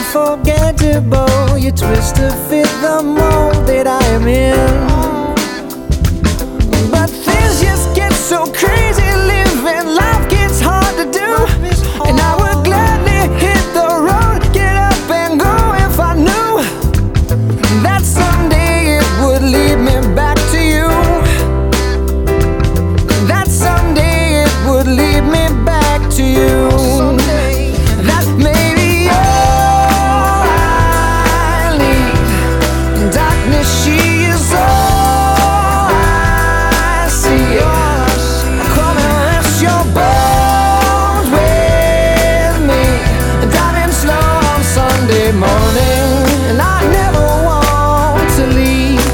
unforgettable. You twist to fit the mold that I am in. But things just get so crazy. Living life gets hard to do, and I would gladly hit the road, get up and go if I knew that someday it would lead me back to you. That someday it would lead me back to you. That maybe all I need. Darkness, she is all I see. Come and rest your bones with me. Driving slow on Sunday morning, and I never want to leave.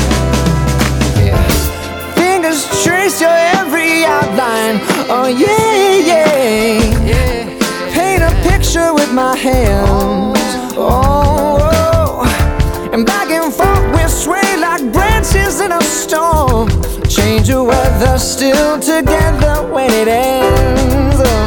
Fingers trace your every outline. Oh yeah, yeah. Paint a picture with my hands. Oh, and back and forth we sway like branches in a storm. Change the weather, still together when it ends.